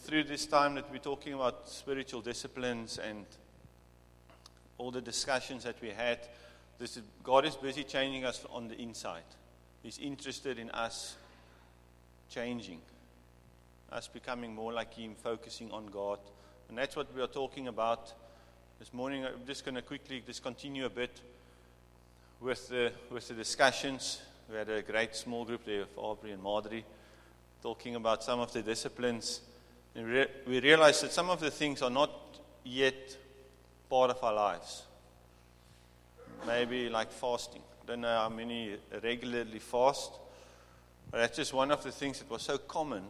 through this time that we're talking about spiritual disciplines and all the discussions that we had, God is busy changing us on the inside. He's interested in us changing, us becoming more like Him, focusing on God. And that's what we are talking about this morning. I'm just going to quickly just continue a bit with the discussions. We had a great small group there of Aubrey and Madri talking about some of the disciplines. And we realized that some of the things are not yet part of our lives. Maybe like fasting. I don't know how many regularly fast, but that's just one of the things that was so common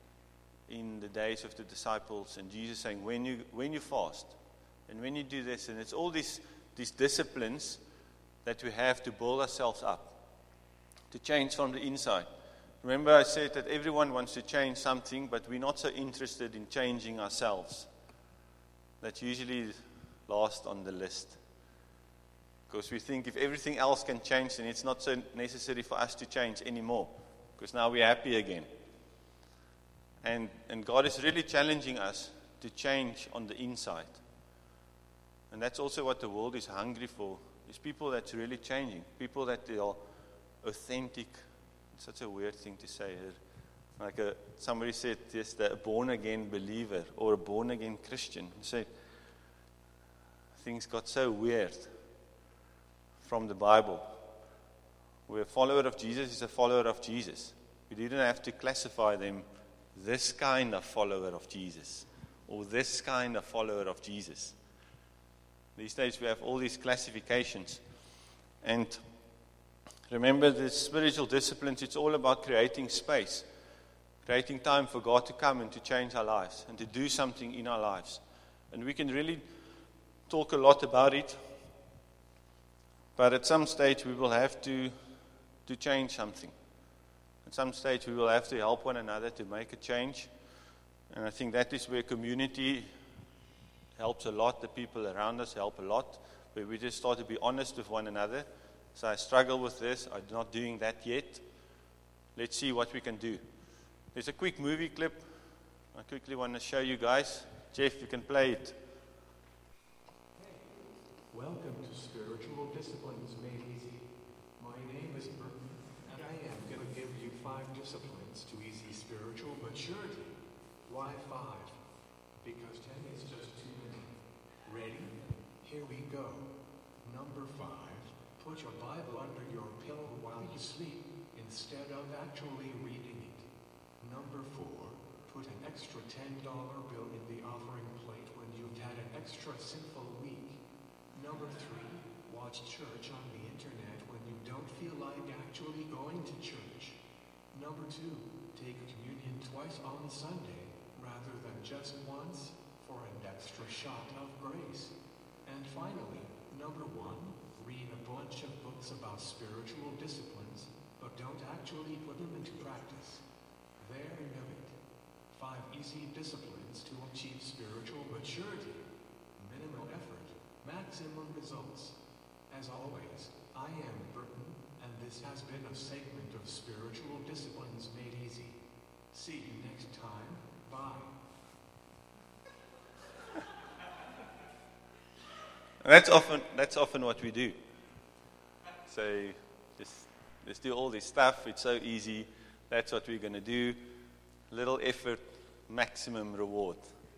in the days of the disciples, and Jesus saying, when you fast, and when you do this, and it's all these disciplines that we have to build ourselves up, to change from the inside. Remember I said that everyone wants to change something, but we're not so interested in changing ourselves. That's usually last on the list. Because we think if everything else can change, then it's not so necessary for us to change anymore. Because now we're happy again. And God is really challenging us to change on the inside. And that's also what the world is hungry for. Is people that's really changing. People that are authentic. It's such a weird thing to say here. Like somebody said, yes, a born-again believer or a born-again Christian. They say, things got so weird from the Bible. Where a follower of Jesus is a follower of Jesus. We didn't have to classify them this kind of follower of Jesus or this kind of follower of Jesus. These days we have all these classifications. And remember, the spiritual disciplines, it's all about creating space, creating time for God to come and to change our lives and to do something in our lives. And we can really talk a lot about it, but at some stage we will have to change something. At some stage we will have to help one another to make a change. And I think that is where community helps a lot. The people around us help a lot. Where we just start to be honest with one another. So I struggle with this. I'm not doing that yet. Let's see what we can do. There's a quick movie clip. I quickly want to show you guys. Jeff, you can play it. Welcome to Spiritual Disciplines Made Easy. My name is Burton, and I am going to give you 5 disciplines to easy spiritual maturity. Why 5? Because 10 is just too many. Ready? Here we go. Number 5. Put your Bible under your pillow while you sleep instead of actually reading it. Number 4. Put an extra $10 bill in the offering plate when you've had an extra sinful week. Number 3. Watch church on the internet when you don't feel like actually going to church. Number 2. Take communion twice on Sunday rather than just once for an extra shot of grace. And finally, number 1. Read a bunch of books about spiritual disciplines, but don't actually put them into practice. There you have it. 5 easy disciplines to achieve spiritual maturity. Minimal effort, maximum results. As always, I am Burton, and this has been a segment of Spiritual Disciplines Made Easy. See you next time. Bye. That's often what we do. So just do all this stuff. It's so easy. That's what we're going to do. Little effort, maximum reward.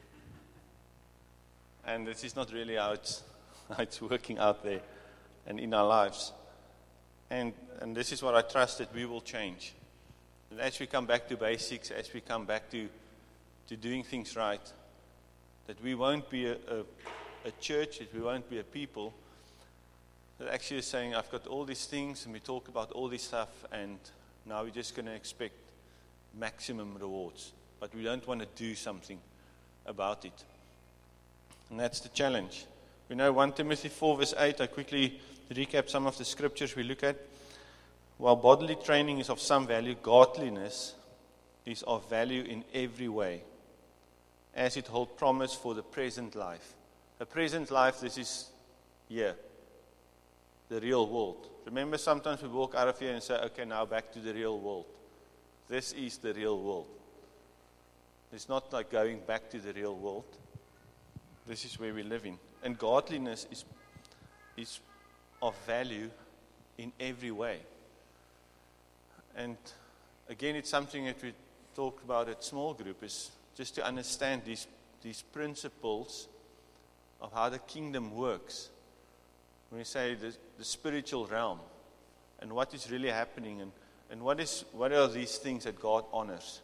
And this is not really how it's working out there and in our lives. And this is what I trust that we will change. And as we come back to basics, as we come back to doing things right, that we won't be a church, that we won't be a people that actually is saying, I've got all these things, and we talk about all this stuff, and now we're just going to expect maximum rewards. But we don't want to do something about it. And that's the challenge. We know 1 Timothy 4 verse 8, I quickly recap some of the scriptures we look at. While bodily training is of some value, godliness is of value in every way, as it holds promise for the present life. The present life, this is here, the real world. Remember, sometimes we walk out of here and say, okay, now back to the real world. This is the real world. It's not like going back to the real world. This is where we live in. And godliness is of value in every way. And again, it's something that we talked about at small group, is just to understand these principles of how the kingdom works. When we say the spiritual realm, and what is really happening, and what are these things that God honors,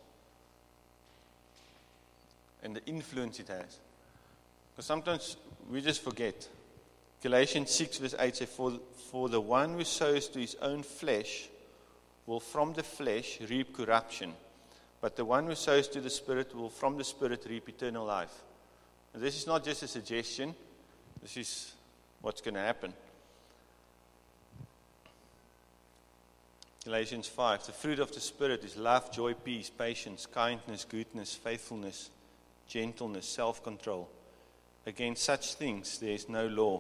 and the influence it has. Because sometimes we just forget. Galatians 6 verse 8 says, For the one who sows to his own flesh will from the flesh reap corruption, but the one who sows to the Spirit will from the Spirit reap eternal life. And this is not just a suggestion. This is what's going to happen. Galatians 5, the fruit of the Spirit is love, joy, peace, patience, kindness, goodness, faithfulness, gentleness, self-control. Against such things there is no law.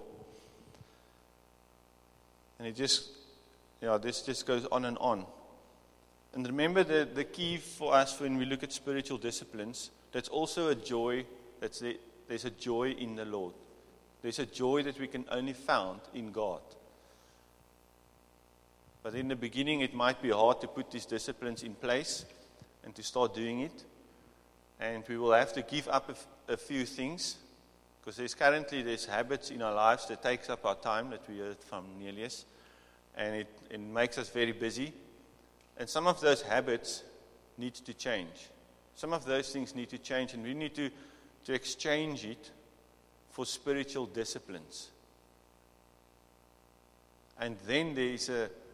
And this just goes on and on. And remember the key for us when we look at spiritual disciplines, that's also a joy, there's a joy in the Lord. There's a joy that we can only find in God. But in the beginning it might be hard to put these disciplines in place and to start doing it. And we will have to give up a few things, because there's habits in our lives that takes up our time, that we heard from Nelius, and it makes us very busy. And some of those habits need to change. Some of those things need to change, and we need to exchange it for spiritual disciplines. And then there's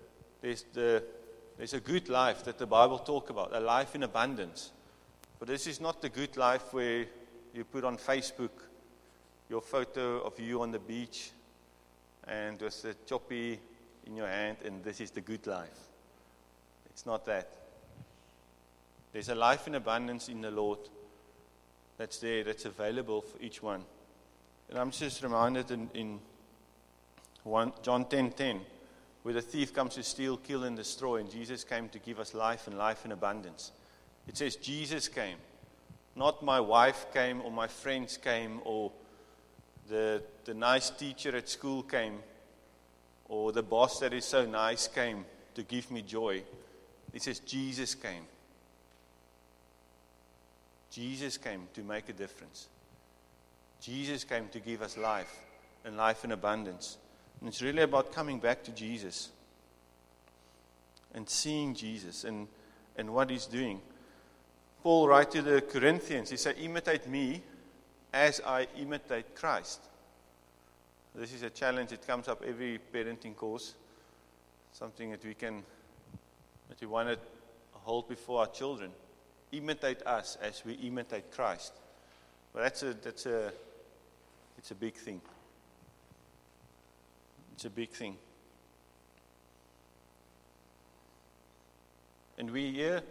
a good life that the Bible talks about, a life in abundance. But this is not the good life where you put on Facebook your photo of you on the beach and with a choppy in your hand, and this is the good life. It's not that. There's a life in abundance in the Lord that's there, that's available for each one. And I'm just reminded in John 10:10, where the thief comes to steal, kill, and destroy, and Jesus came to give us life and life in abundance. It says Jesus came. Not my wife came, or my friends came, or the nice teacher at school came, or the boss that is so nice came to give me joy. It says Jesus came. Jesus came to make a difference. Jesus came to give us life, and life in abundance. And it's really about coming back to Jesus and seeing Jesus and what He's doing. Paul writes to the Corinthians, he said, imitate me as I imitate Christ. This is a challenge. It comes up every parenting course. Something that we want to hold before our children. Imitate us as we imitate Christ. But it's a big thing. It's a big thing. And we hear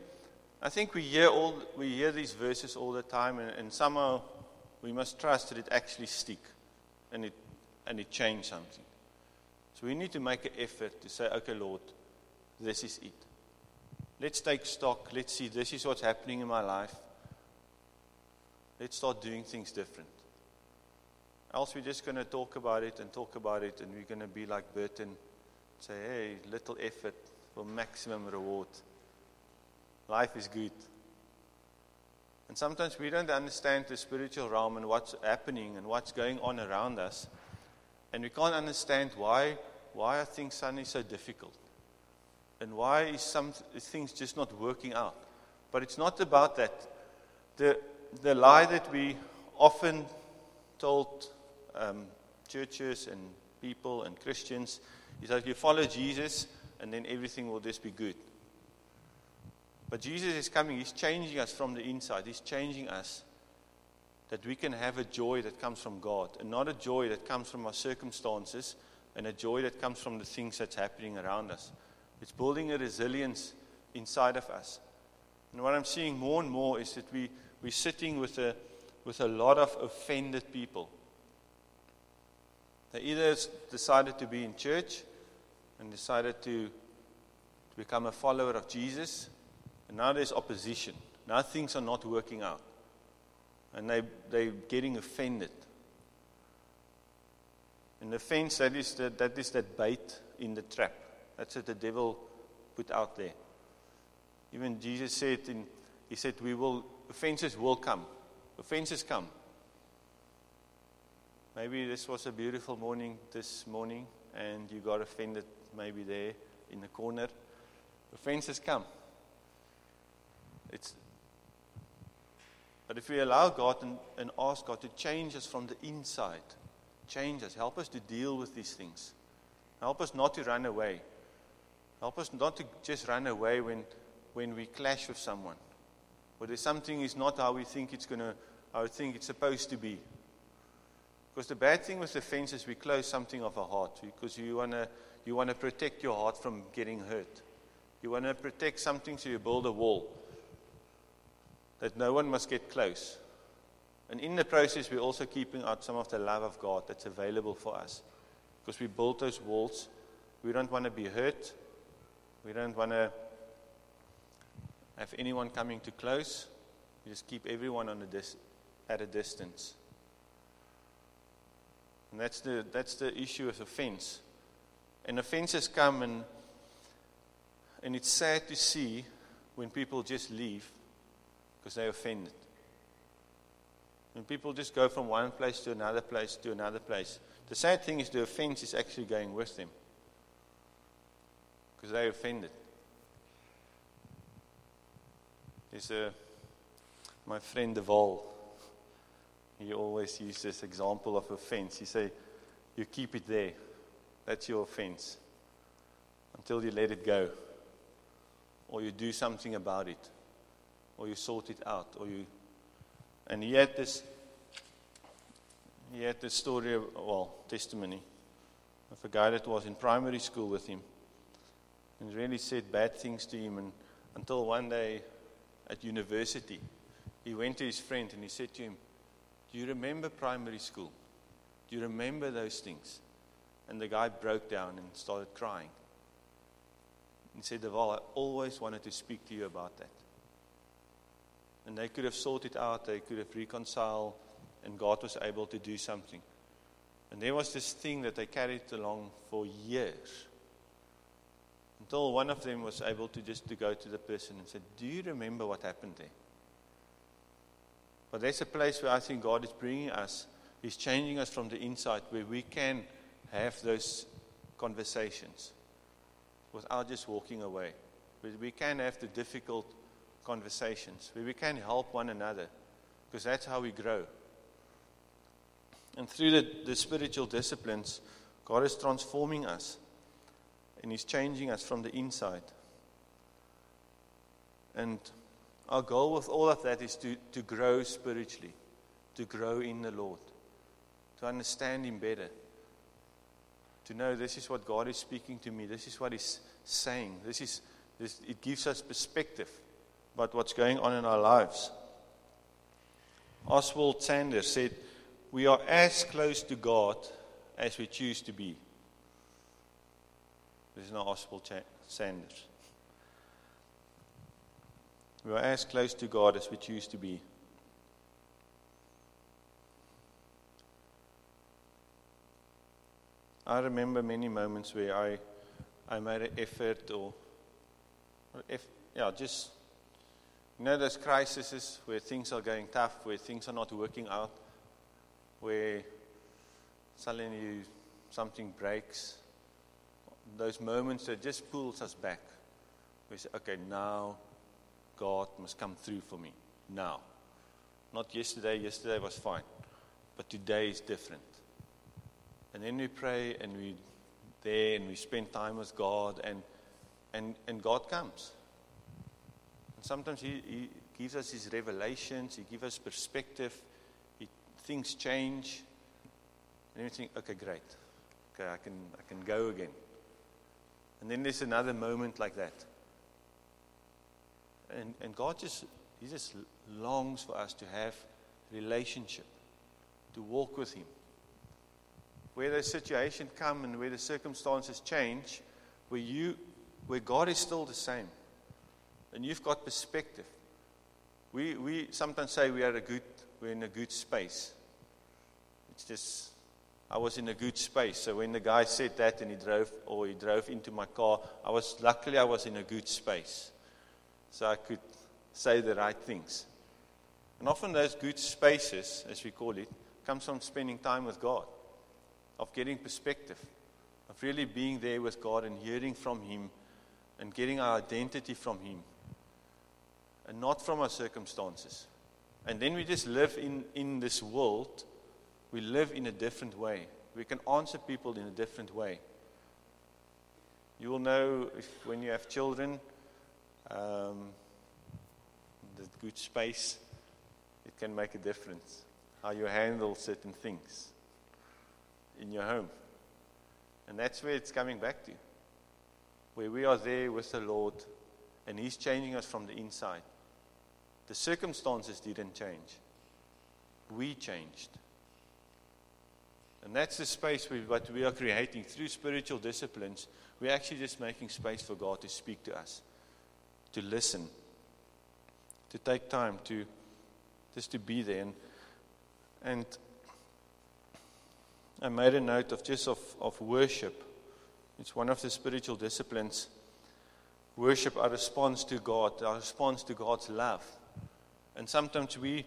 these verses all the time, and somehow we must trust that it actually stick, and it change something. So we need to make an effort to say, okay, Lord, this is it. Let's take stock. Let's see, this is what's happening in my life. Let's start doing things different. Else we're just going to talk about it, and we're going to be like Burton, say, hey, little effort for maximum reward. Life is good. And sometimes we don't understand the spiritual realm and what's happening and what's going on around us. And we can't understand why are things suddenly so difficult. And why is some things just not working out. But it's not about that. The lie that we often told churches and people and Christians is that if you follow Jesus, and then everything will just be good. But Jesus is coming. He's changing us from the inside. He's changing us that we can have a joy that comes from God, and not a joy that comes from our circumstances, and a joy that comes from the things that's happening around us. It's building a resilience inside of us. And what I'm seeing more and more is that we're sitting with a lot of offended people. They either decided to be in church and decided to become a follower of Jesus, and now there's opposition. Now things are not working out. And they're getting offended. And the fence, that is that bait in the trap. That's what the devil put out there. Even Jesus said, he said, offenses will come. Offenses come. Maybe this was a beautiful morning this morning, and you got offended maybe there in the corner. Offenses come. But if we allow God and ask God to change us from the inside, change us, help us to deal with these things. Help us not to run away. Help us not to just run away when we clash with someone. Or there's something is not how we think it's supposed to be. Because the bad thing with offense is we close something of our heart, because you want to protect your heart from getting hurt. You want to protect something, so you build a wall that no one must get close. And in the process, we're also keeping out some of the love of God that's available for us. Because we build those walls. We don't want to be hurt. We don't want to have anyone coming too close. We just keep everyone at a distance. And that's the issue of offense. And offenses come, and it's sad to see when people just leave because they're offended. When people just go from one place to another place to another place. The sad thing is the offense is actually going with them because they're offended. There's my friend Deval. He always uses this example of offense. He say, you keep it there. That's your offense. Until you let it go. Or you do something about it. Or you sort it out. And he had this story, testimony of a guy that was in primary school with him. And really said bad things to him. And until one day at university, he went to his friend and he said to him, do you remember primary school? Do you remember those things? And the guy broke down and started crying. He said, Deval, I always wanted to speak to you about that. And they could have sorted out, they could have reconciled, and God was able to do something. And there was this thing that they carried along for years. Until one of them was able to go to the person and said, do you remember what happened there? But there's a place where I think God is bringing us. He's changing us from the inside, where we can have those conversations without just walking away. Where we can have the difficult conversations, where we can help one another, because that's how we grow. And through the spiritual disciplines, God is transforming us, and He's changing us from the inside. And our goal with all of that is to grow spiritually, to grow in the Lord, to understand Him better, to know this is what God is speaking to me, this is what He's saying, it gives us perspective about what's going on in our lives. Oswald Sanders said, we are as close to God as we choose to be. This is not Oswald Sanders. We are as close to God as we choose to be. I remember many moments where I made an effort those crises where things are going tough, where things are not working out, where suddenly something breaks. Those moments that just pulls us back. We say, okay, now God must come through for me. Now. Not yesterday. Yesterday was fine. But today is different. And then we pray and we spend time with God and God comes. And sometimes He gives us His revelations, He gives us perspective, things change. And then we think, okay, great. Okay, I can go again. And then there's another moment like that. And God He just longs for us to have relationship, to walk with Him. Where the situation come and where the circumstances change, where God is still the same, and you've got perspective. We sometimes say we are a good we're in a good space. It's just, I was in a good space. So when the guy said that and he drove into my car, luckily I was in a good space. So I could say the right things. And often those good spaces, as we call it, comes from spending time with God, of getting perspective, of really being there with God and hearing from Him and getting our identity from Him and not from our circumstances. And then we just live in this world. We live in a different way. We can answer people in a different way. You will know when you have children, the good space, it can make a difference. How you handle certain things in your home. And that's where it's coming back to. Where we are there with the Lord and He's changing us from the inside. The circumstances didn't change. We changed. And that's the space what we are creating through spiritual disciplines. We're actually just making space for God to speak to us, to listen, to take time to just to be there. And I made a note of worship. It's one of the spiritual disciplines. Worship, our response to God, our response to God's love. And sometimes we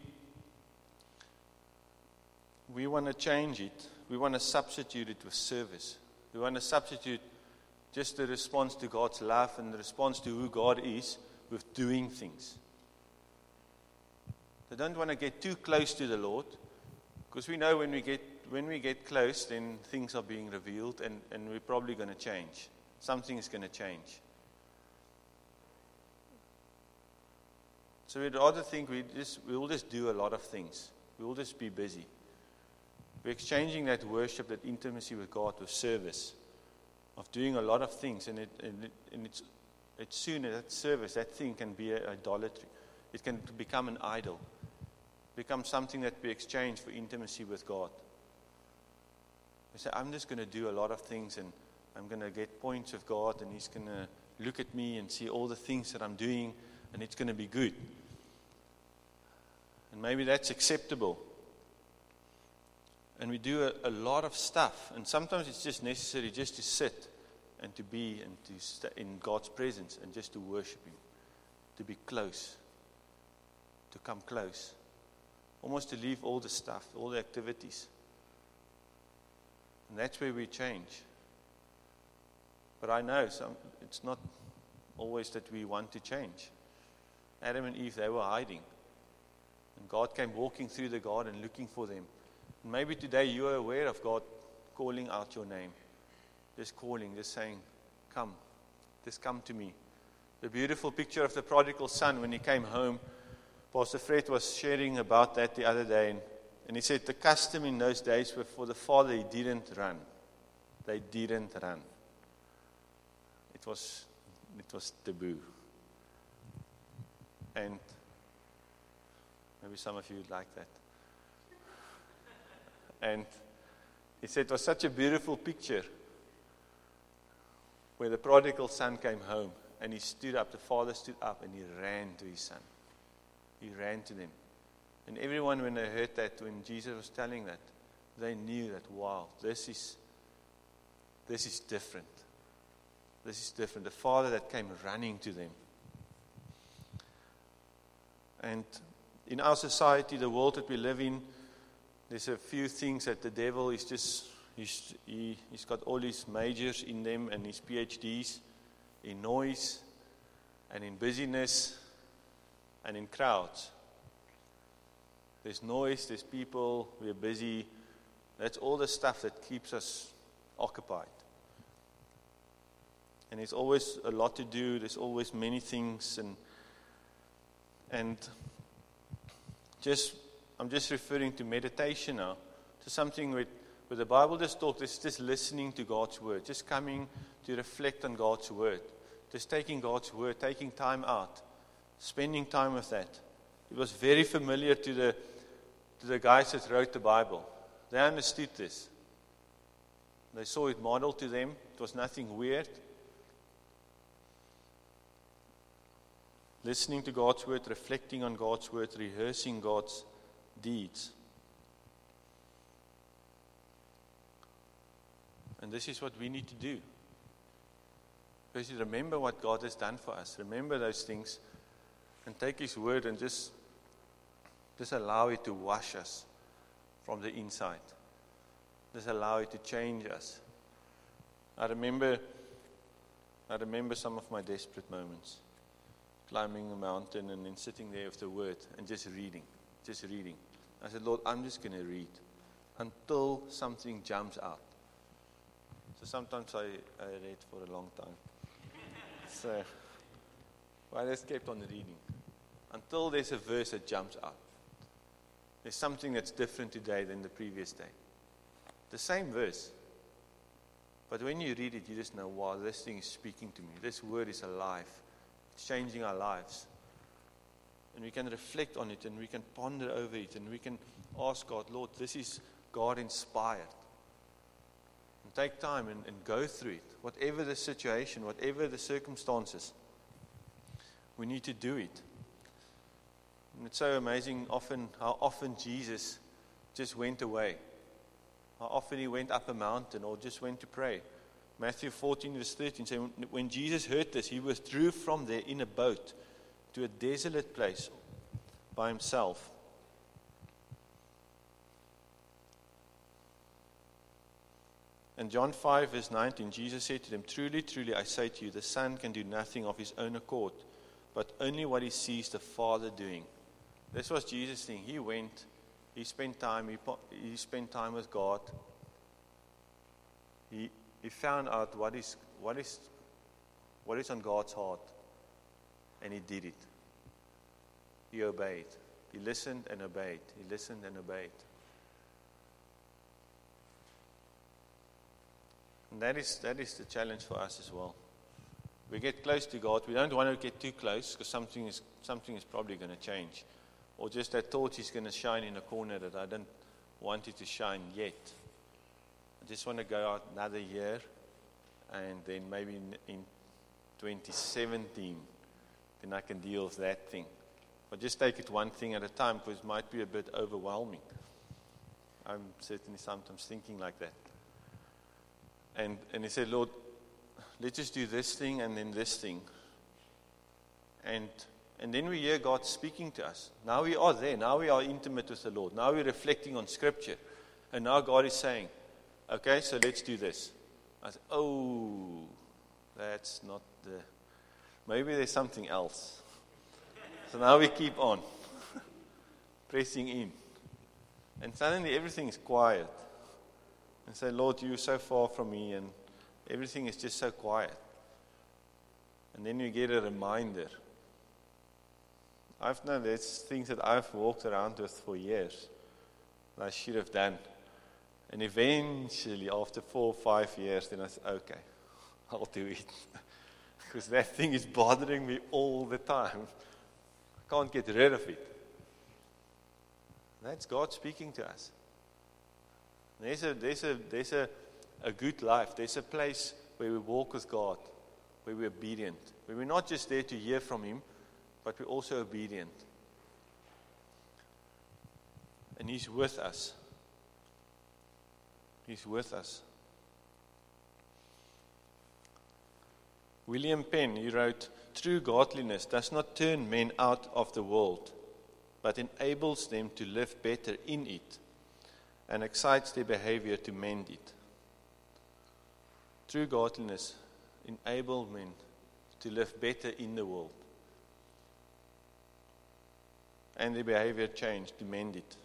want to change it. We want to substitute it with service. We want to substitute just the response to God's love and the response to who God is with doing things. They don't want to get too close to the Lord, because we know when we get close, then things are being revealed and we're probably going to change. Something is going to change. So we'd rather think we'll just do a lot of things. We'll just be busy. We're exchanging that worship, that intimacy with God, with service, of doing a lot of things, and it's soon that service, that thing can be idolatry. It can become an idol, become something that we exchange for intimacy with God. We say, I'm just going to do a lot of things, and I'm going to get points with God, and He's going to look at me and see all the things that I'm doing, and it's going to be good. And maybe that's acceptable. And we do a lot of stuff. And sometimes it's just necessary just to sit and to be and to stay in God's presence and just to worship Him. To be close. To come close. Almost to leave all the stuff, all the activities. And that's where we change. But I know it's not always that we want to change. Adam and Eve, they were hiding. And God came walking through the garden looking for them. And maybe today you are aware of God calling out your name. Just calling, just saying, come. Just come to me. The beautiful picture of the prodigal son when he came home. Pastor Fred was sharing about that the other day. And he said the custom in those days was for the father, he didn't run. They didn't run. It was taboo. And maybe some of you would like that. And he said it was such a beautiful picture where the prodigal son came home and he stood up, the father stood up and he ran to his son. He ran to them. And everyone, when they heard that, when Jesus was telling that, they knew that, wow, this is different. This is different. The father that came running to them. And in our society, the world that we live in, there's a few things that the devil is just, he's got all his majors in them and his PhDs in noise and in busyness and in crowds. There's noise, there's people, we're busy. That's all the stuff that keeps us occupied. And there's always a lot to do, there's always many things and I'm just referring to meditation now, to something where the Bible just talks, it's just listening to God's word, just coming to reflect on God's word, just taking God's word, taking time out, spending time with that. It was very familiar to the guys that wrote the Bible. They understood this. They saw it modeled to them. It was nothing weird. Listening to God's word, reflecting on God's word, rehearsing God's deeds. And this is what we need to do. Because you remember what God has done for us. Remember those things and take His word and just allow it to wash us from the inside. Just allow it to change us. I remember some of my desperate moments. Climbing a mountain and then sitting there with the word and just reading. I said, Lord, I'm just going to read until something jumps out. So sometimes I read for a long time. So I just kept on reading until there's a verse that jumps out. There's something that's different today than the previous day. The same verse. But when you read it, you just know, wow, this thing is speaking to me. This word is alive. It's changing our lives. And we can reflect on it and we can ponder over it and we can ask God, Lord, this is God inspired. And take time and go through it. Whatever the situation, whatever the circumstances, we need to do it. And it's so amazing how often Jesus just went away. How often He went up a mountain or just went to pray. Matthew 14 verse 13 says, when Jesus heard this, He withdrew from there in a boat to a desolate place by Himself. And John 5 verse 19, Jesus said to them, truly, truly, I say to you, the Son can do nothing of His own accord, but only what He sees the Father doing. This was Jesus' thing. He went, He spent time with God. He found out what is on God's heart, and He did it. He obeyed. He listened and obeyed. He listened and obeyed. And that is the challenge for us as well. We get close to God. We don't want to get too close because something is probably going to change. Or just that torch is going to shine in a corner that I don't want it to shine yet. I just want to go out another year, and then maybe in 2017, then I can deal with that thing. But just take it one thing at a time, because it might be a bit overwhelming. I'm certainly sometimes thinking like that. And He said, Lord, let's just do this thing and then this thing. And then we hear God speaking to us. Now we are there. Now we are intimate with the Lord. Now we're reflecting on Scripture. And now God is saying, okay, so let's do this. I said, oh, that's not the... Maybe there's something else. So now we keep on. Pressing in. And suddenly everything is quiet. And say, Lord, you're so far from me and everything is just so quiet. And then you get a reminder. I've known there's things that I've walked around with for years that I should have done. And eventually, after 4 or 5 years, then I said, okay, I'll do it. Because that thing is bothering me all the time. I can't get rid of it. That's God speaking to us. There's a good life. There's a place where we walk with God, where we're obedient, where we're not just there to hear from Him, but we're also obedient. And He's with us. He's with us. William Penn, he wrote, true godliness does not turn men out of the world, but enables them to live better in it and excites their behavior to mend it. True godliness enables men to live better in the world and their behavior change to mend it.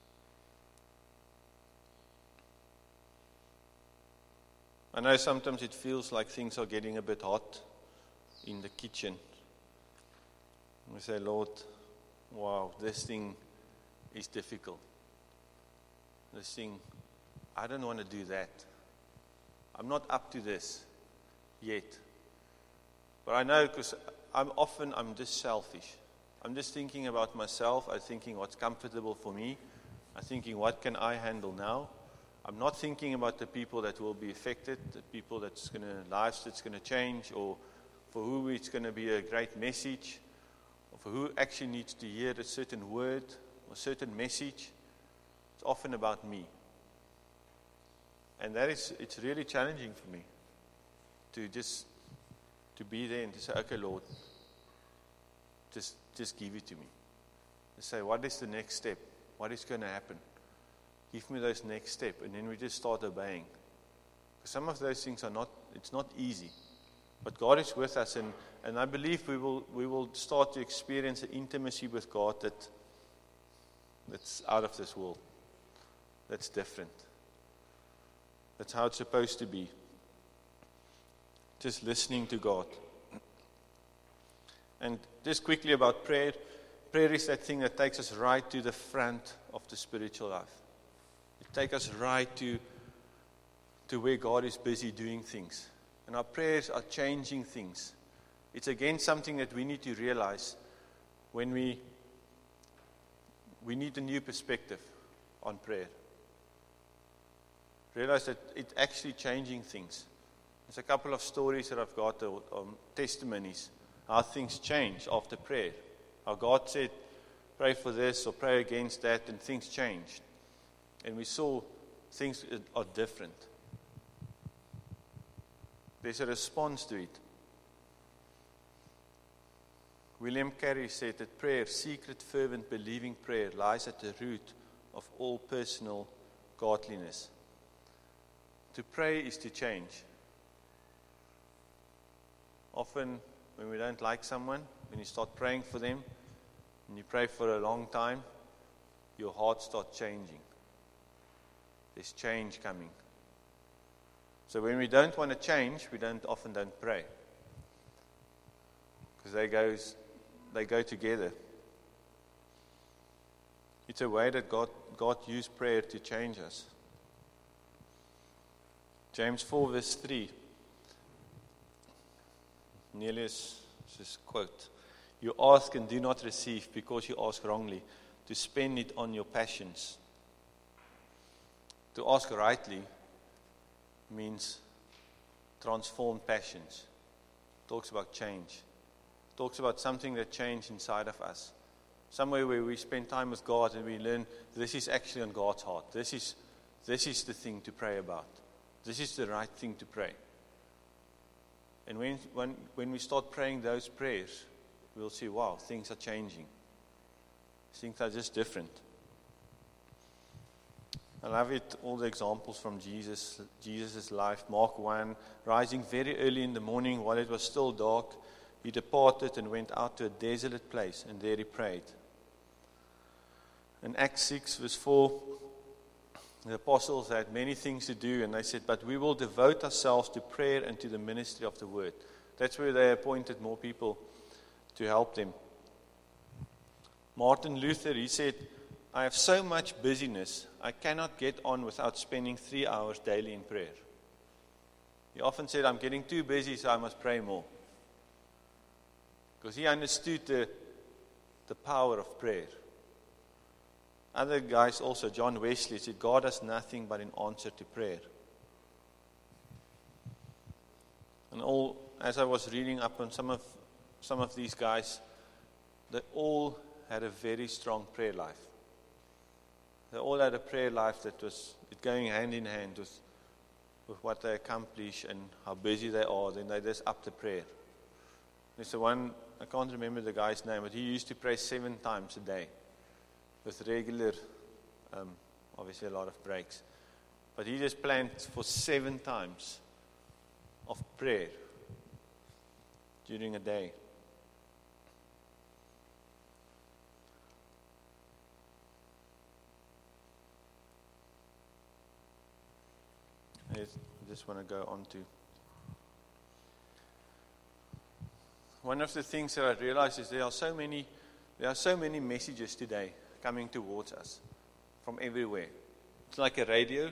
I know sometimes it feels like things are getting a bit hot in the kitchen. We say, Lord, wow, this thing is difficult. This thing, I don't want to do that. I'm not up to this yet. But I know because I'm just selfish. I'm just thinking about myself. I'm thinking what's comfortable for me. I'm thinking what can I handle now. I'm not thinking about the people that will be affected, the people lives that's going to change, or for who it's going to be a great message, or for who actually needs to hear a certain word or a certain message, it's often about me. And it's really challenging for me to be there and to say, okay, Lord, just give it to me. To say, what is the next step? What is going to happen? Give me those next steps. And then we just start obeying. Because some of those things it's not easy. But God is with us, and I believe we will start to experience an intimacy with God that's out of this world. That's different. That's how it's supposed to be. Just listening to God. And just quickly about prayer. Prayer is that thing that takes us right to the front of the spiritual life. It takes us right to where God is busy doing things. And our prayers are changing things. It's again something that we need to realize when we need a new perspective on prayer. Realize that it's actually changing things. There's a couple of stories that I've got, testimonies, how things change after prayer. How God said, pray for this or pray against that, and things changed. And we saw things are different. There's a response to it. William Carey said that prayer, secret, fervent, believing prayer, lies at the root of all personal godliness. To pray is to change. Often, when we don't like someone, when you start praying for them, and you pray for a long time, your heart starts changing. There's change coming. So when we don't want to change, we often don't pray. Because they go together. It's a way that God used prayer to change us. James 4 verse 3. Cornelius' quote. You ask and do not receive because you ask wrongly, to spend it on your passions. To ask rightly means transformed passions. Talks about change. Talks about something that changed inside of us. Somewhere where we spend time with God and we learn this is actually on God's heart. This is the thing to pray about. This is the right thing to pray. And when we start praying those prayers, we'll see, wow, things are changing. Things are just different. I love it, all the examples from Jesus' life. Mark 1, rising very early in the morning while it was still dark, he departed and went out to a desolate place, and there he prayed. In Acts 6, verse 4, the apostles had many things to do, and they said, but we will devote ourselves to prayer and to the ministry of the word. That's where they appointed more people to help them. Martin Luther, he said, I have so much busyness, I cannot get on without spending 3 hours daily in prayer. He often said, I'm getting too busy, so I must pray more. Because he understood the power of prayer. Other guys also, John Wesley, said, God does nothing but in answer to prayer. And as I was reading up on some of these guys, they all had a very strong prayer life. They all had a prayer life that was going hand in hand with what they accomplish and how busy they are. Then they just up the prayer. There's the one, I can't remember the guy's name, but he used to pray 7 times a day with regular, obviously a lot of breaks. But he just planned for 7 times of prayer during a day. I just want to go on to one of the things that I realize is there are so many messages today coming towards us from everywhere. It's like a radio,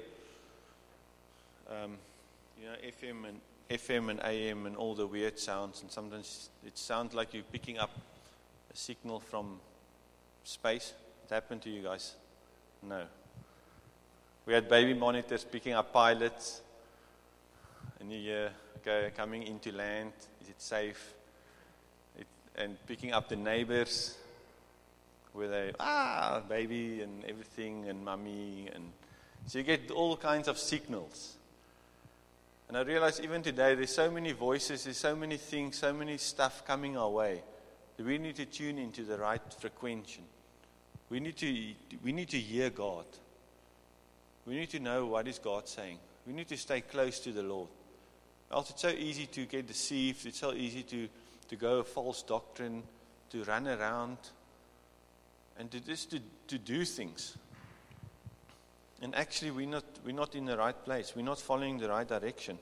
FM and AM and all the weird sounds, and sometimes it sounds like you're picking up a signal from space. It happened to you guys? No. We had baby monitors picking up pilots, and you hear, okay, coming into land, is it safe? And picking up the neighbors, where they, baby and everything, and mummy, and so you get all kinds of signals. And I realize even today, there's so many voices, there's so many things, so many stuff coming our way, that we need to tune into the right frequency. We need to hear God. We need to know what is God saying. We need to stay close to the Lord. Else it's so easy to get deceived. It's so easy to go a false doctrine, to run around, and to do things. And actually, we're not in the right place. We're not following the right direction.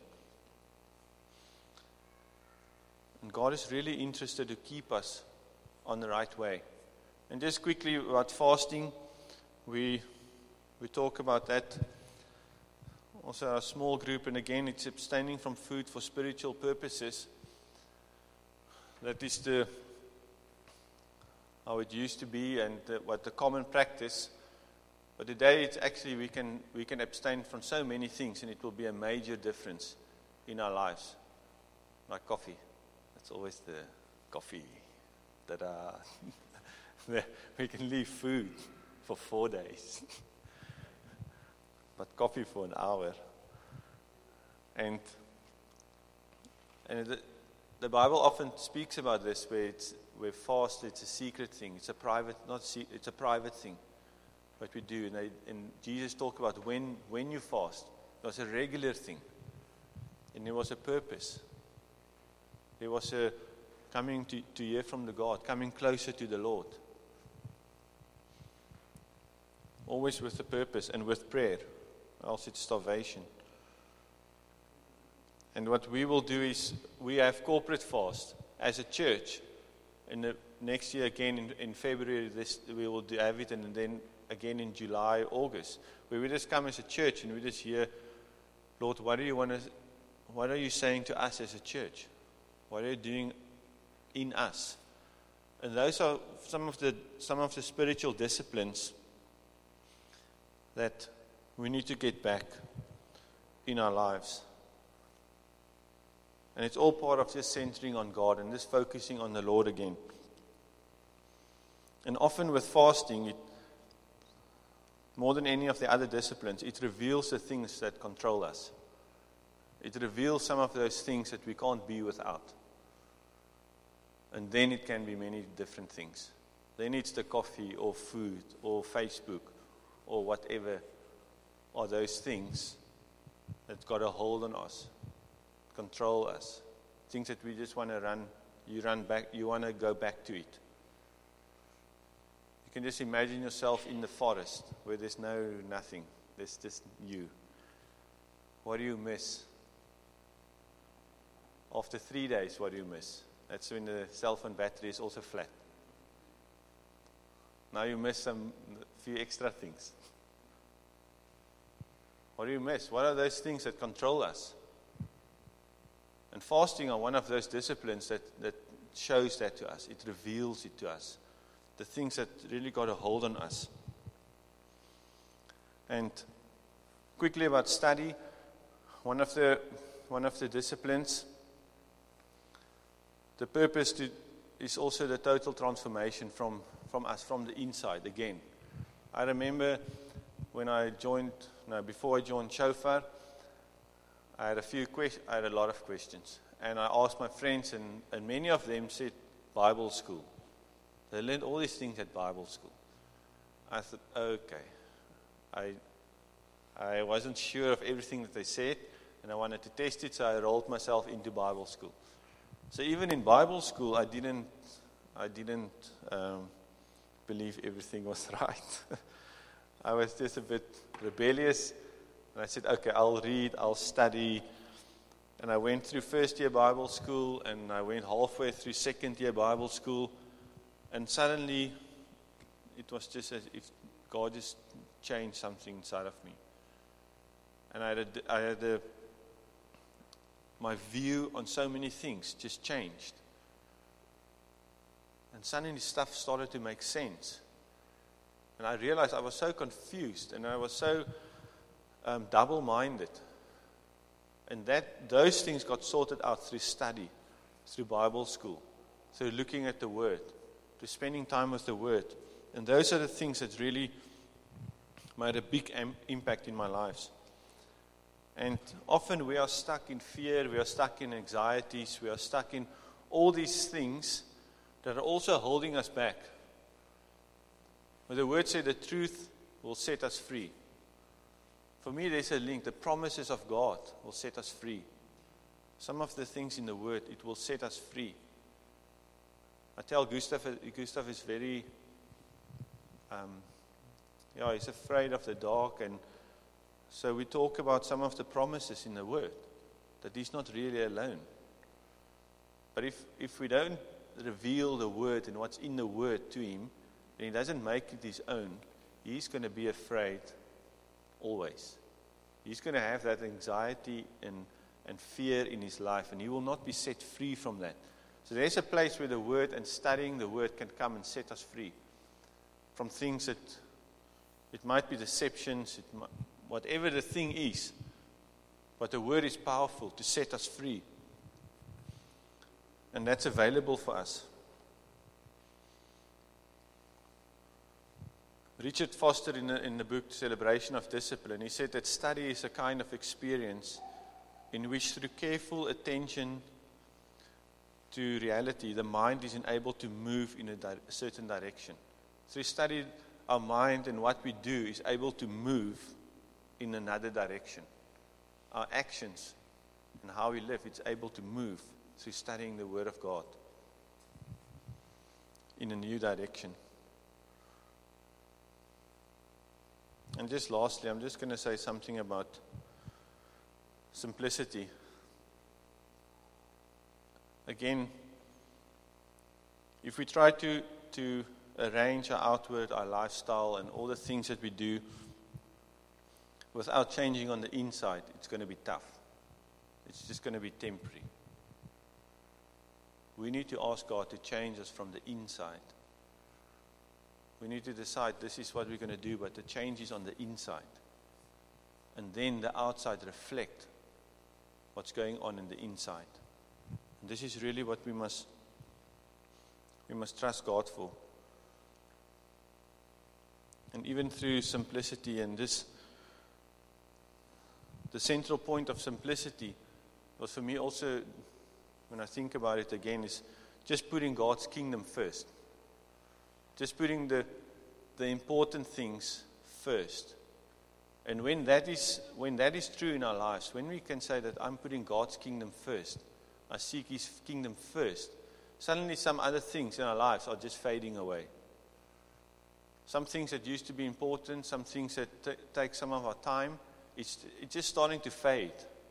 And God is really interested to keep us on the right way. And just quickly about fasting, we talk about that. Also our small group, and again, it's abstaining from food for spiritual purposes. That is how it used to be, and what the common practice. But today, it's actually we can abstain from so many things, and it will be a major difference in our lives. Like coffee, that's always the coffee. We can leave food for 4 days. But coffee for an hour. And the Bible often speaks about this, where fast, it's a secret thing. It's a private thing. What we do. And Jesus talked about when you fast, it was a regular thing. And there was a purpose. There was a coming to hear from the God, coming closer to the Lord. Always with a purpose and with prayer. Else it's starvation. And what we will do is, we have corporate fast as a church. In the next year again in February, we will have it, and then again in July, August, where we just come as a church and we just hear, Lord, what are you saying to us as a church? What are you doing in us? And those are some of the spiritual disciplines that we need to get back in our lives. And it's all part of just centering on God and just focusing on the Lord again. And often with fasting, more than any of the other disciplines, it reveals the things that control us. It reveals some of those things that we can't be without. And then it can be many different things. Then it's the coffee or food or Facebook or whatever are those things that's got a hold on us, control us. Things that we just want to run back, you want to go back to it. You can just imagine yourself in the forest where there's nothing. There's just you. What do you miss? After 3 days, what do you miss? That's when the cell phone battery is also flat. Now you miss a few extra things. What do you miss? What are those things that control us? And fasting are one of those disciplines that shows that to us. It reveals it to us. The things that really got a hold on us. And quickly about study, one of the disciplines, the purpose is also the total transformation from us, from the inside again. I remember when before I joined Shofar, I had a lot of questions. And I asked my friends, and many of them said Bible school. They learned all these things at Bible school. I thought, okay. I wasn't sure of everything that they said, and I wanted to test it, so I enrolled myself into Bible school. So even in Bible school, I didn't believe everything was right. I was just a bit rebellious, and I said, okay, I'll read, I'll study. And I went through first year Bible school, and I went halfway through second year Bible school, and suddenly it was just as if God just changed something inside of me. And my view on so many things just changed. And suddenly stuff started to make sense. And I realized I was so confused, and I was so double-minded. And those things got sorted out through study, through Bible school, through looking at the Word, through spending time with the Word. And those are the things that really made a big impact in my lives. And often we are stuck in fear, we are stuck in anxieties, we are stuck in all these things that are also holding us back. But the word said the truth will set us free. For me, there's a link. The promises of God will set us free. Some of the things in the word, it will set us free. I tell Gustav is very, he's afraid of the dark, and so we talk about some of the promises in the Word, that he's not really alone. But if we don't reveal the Word and what's in the Word to him, and he doesn't make it his own, he's going to be afraid always. He's going to have that anxiety and fear in his life, and he will not be set free from that. So there's a place where the Word and studying the Word can come and set us free from things that, it might be deceptions, whatever the thing is, but the Word is powerful to set us free. And that's available for us. Richard Foster in the book Celebration of Discipline, he said that study is a kind of experience in which through careful attention to reality, the mind is enabled to move in a certain direction. Through study, our mind and what we do is able to move in another direction. Our actions and how we live, it's able to move through studying the Word of God in a new direction. And just lastly, I'm just going to say something about simplicity. Again, if we try to arrange our outward, our lifestyle, and all the things that we do without changing on the inside, it's going to be tough. It's just going to be temporary. We need to ask God to change us from the inside. We need to decide this is what we're going to do, but the change is on the inside. And then the outside reflect what's going on in the inside. And this is really what we must trust God for. And even through simplicity and this, the central point of simplicity was for me also, when I think about it again, is just putting God's kingdom first. Just putting the important things first. And when that is true in our lives, when we can say that I'm putting God's kingdom first, I seek His kingdom first, suddenly some other things in our lives are just fading away. Some things that used to be important, some things that take some of our time, it's just starting to fade.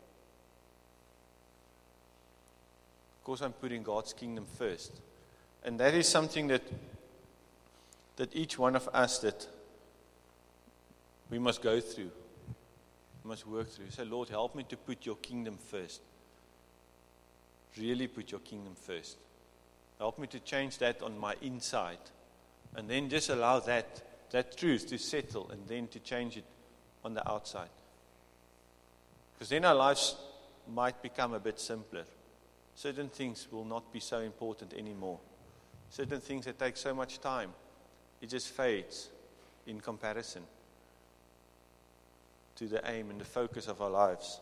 Because I'm putting God's kingdom first. And that is something that each one of us that we must go through, we must work through. Say, Lord, help me to put your kingdom first. Really put your kingdom first. Help me to change that on my inside. And then just allow that truth to settle and then to change it on the outside. Because then our lives might become a bit simpler. Certain things will not be so important anymore. Certain things that take so much time, it just fades in comparison to the aim and the focus of our lives.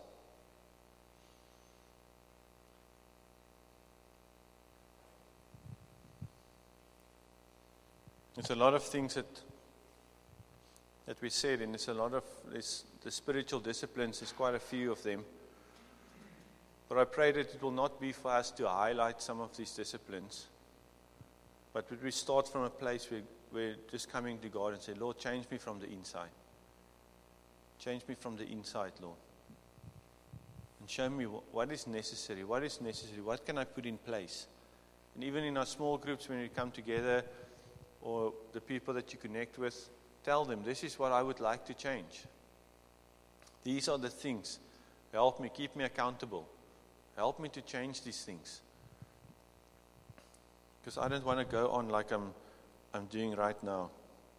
There's a lot of things that we said, and the spiritual disciplines, there's quite a few of them. But I pray that it will not be for us to highlight some of these disciplines, but that we start from a place where we're just coming to God and say, Lord, change me from the inside. Change me from the inside, Lord. And show me what is necessary. What is necessary? What can I put in place? And even in our small groups, when we come together, or the people that you connect with, tell them, this is what I would like to change. These are the things. Help me, keep me accountable. Help me to change these things. Because I don't want to go on like I'm doing right now.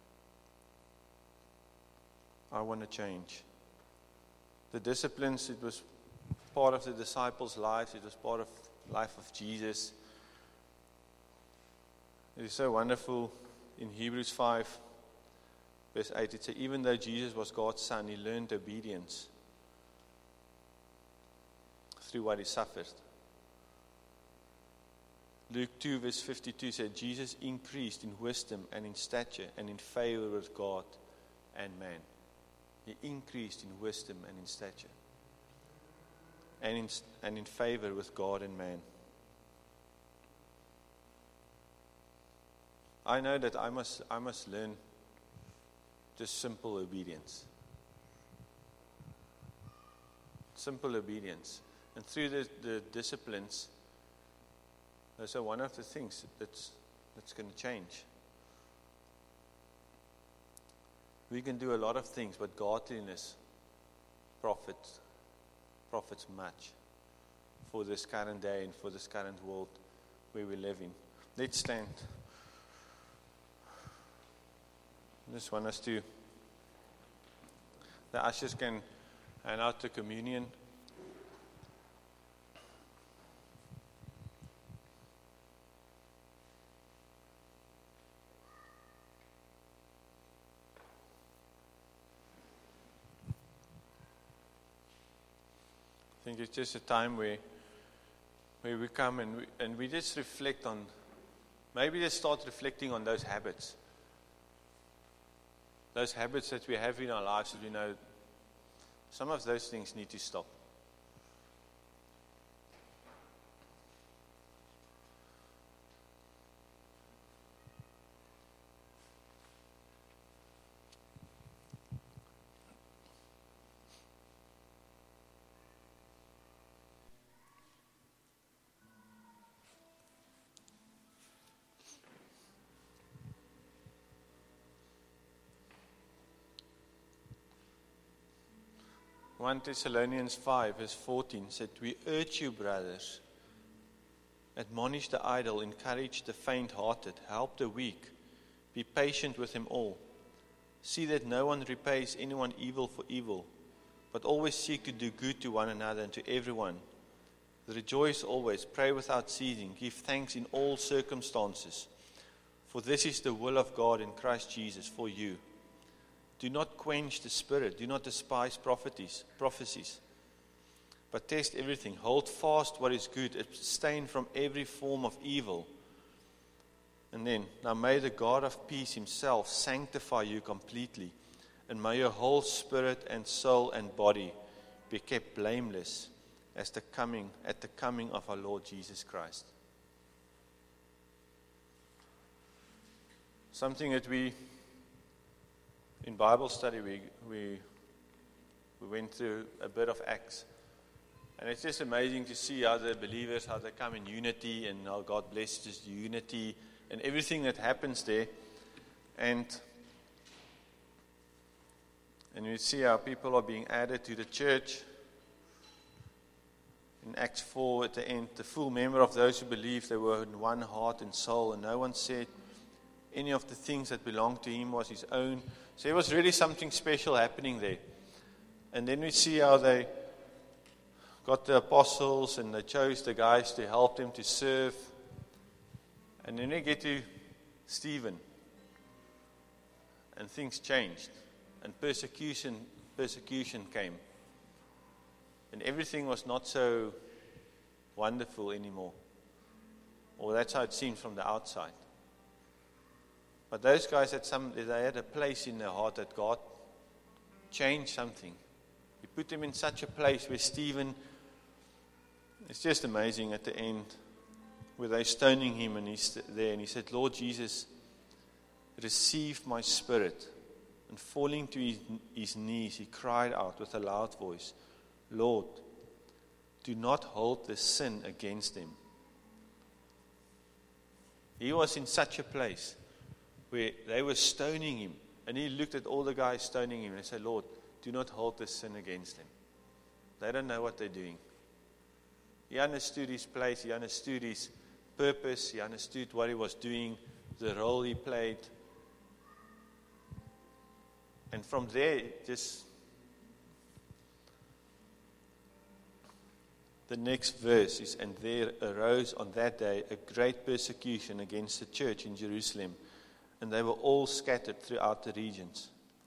I want to change. The disciplines, it was part of the disciples' lives. It was part of the life of Jesus. It is so wonderful in Hebrews 5, verse 8, it says, even though Jesus was God's son, he learned obedience through what he suffered. Luke 2, verse 52 said, Jesus increased in wisdom and in stature and in favor with God and man. He increased in wisdom and in stature and in favor with God and man. I know that I must learn just simple obedience. Simple obedience. And through the disciplines, those are one of the things that's going to change. We can do a lot of things, but godliness profits much for this current day and for this current world where we live in. Let's stand. I just want us to, the ushers can hand out the communion. I think it's just a time where we come and we just reflect on, maybe just start reflecting on those habits. Those habits that we have in our lives that we know, some of those things need to stop. One Thessalonians 5 verse 14 said, we urge you, brothers, admonish the idle, encourage the faint-hearted, help the weak, be patient with them all. See that no one repays anyone evil for evil, but always seek to do good to one another and to everyone. Rejoice always, pray without ceasing, give thanks in all circumstances, for this is the will of God in Christ Jesus for you. Do not quench the spirit. Do not despise prophecies. But test everything. Hold fast what is good. Abstain from every form of evil. And then, now may the God of peace himself sanctify you completely. And may your whole spirit and soul and body be kept blameless at the coming of our Lord Jesus Christ. Something that in Bible study, we went through a bit of Acts. And it's just amazing to see how the believers, how they come in unity and how God blesses the unity and everything that happens there. And we see how people are being added to the church. In Acts 4 at the end, the full member of those who believed, they were in one heart and soul, and no one said any of the things that belonged to him was his own. So there was really something special happening there. And then we see how they got the apostles and they chose the guys to help them to serve. And then we get to Stephen. And things changed. And persecution came. And everything was not so wonderful anymore. Or that's how it seems from the outside. But those guys they had a place in their heart that God changed something. He put them in such a place where Stephen, it's just amazing at the end, where they're stoning him and he's there and he said, Lord Jesus, receive my spirit. And falling to his knees, he cried out with a loud voice, Lord, do not hold this sin against them. He was in such a place where they were stoning him. And he looked at all the guys stoning him and he said, Lord, do not hold this sin against them. They don't know what they're doing. He understood his place. He understood his purpose. He understood what he was doing, the role he played. And from there, just the next verse is, and there arose on that day a great persecution against the church in Jerusalem. and they were all scattered throughout the regions.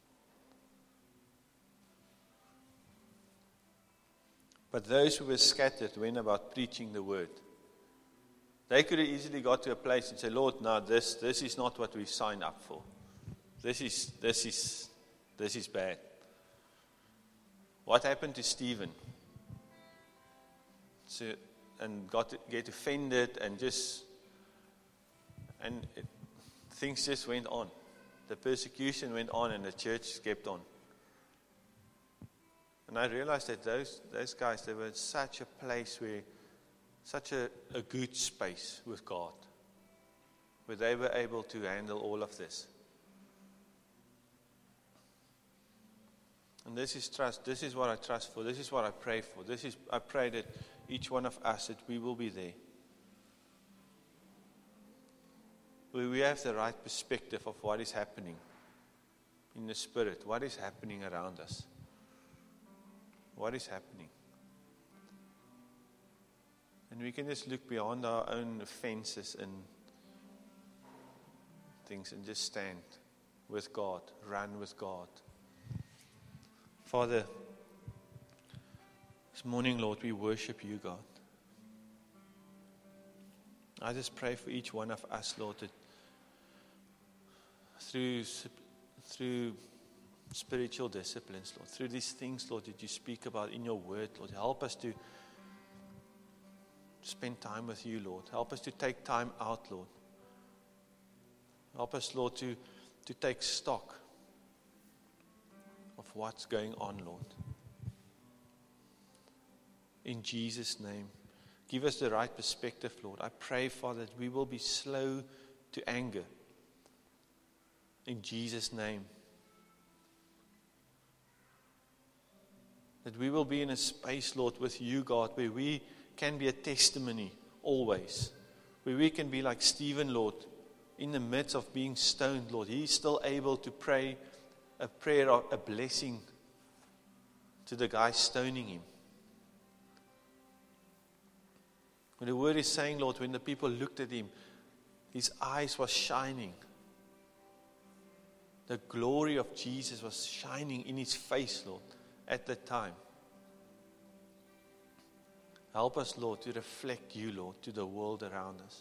But those who were scattered went about preaching the word. They could have easily got to a place and said, Lord, no, this is not what we signed up for. This is bad. What happened to Stephen? And get offended things just went on. The persecution went on and the church kept on. And I realized that those guys, they were in such a place where, such a good space with God, where they were able to handle all of this. And this is trust. This is what I trust for. This is what I pray for. I pray that each one of us, that we will be there. Where we have the right perspective of what is happening in the Spirit. What is happening around us? What is happening? And we can just look beyond our own offenses and things and just stand with God, run with God. Father, this morning, Lord, we worship you, God. I just pray for each one of us, Lord, that through spiritual disciplines, Lord, through these things, Lord, that you speak about in your word, Lord, help us to spend time with you, Lord. Help us to take time out, Lord. Help us, Lord, to take stock of what's going on, Lord. In Jesus' name, give us the right perspective, Lord. I pray, Father, that we will be slow to anger. In Jesus' name. That we will be in a space, Lord, with you, God, where we can be a testimony always. Where we can be like Stephen, Lord, in the midst of being stoned, Lord. He's still able to pray a prayer of a blessing to the guy stoning him. When the word is saying, Lord, when the people looked at him, his eyes were shining. The glory of Jesus was shining in his face, Lord, at that time. Help us, Lord, to reflect you, Lord, to the world around us.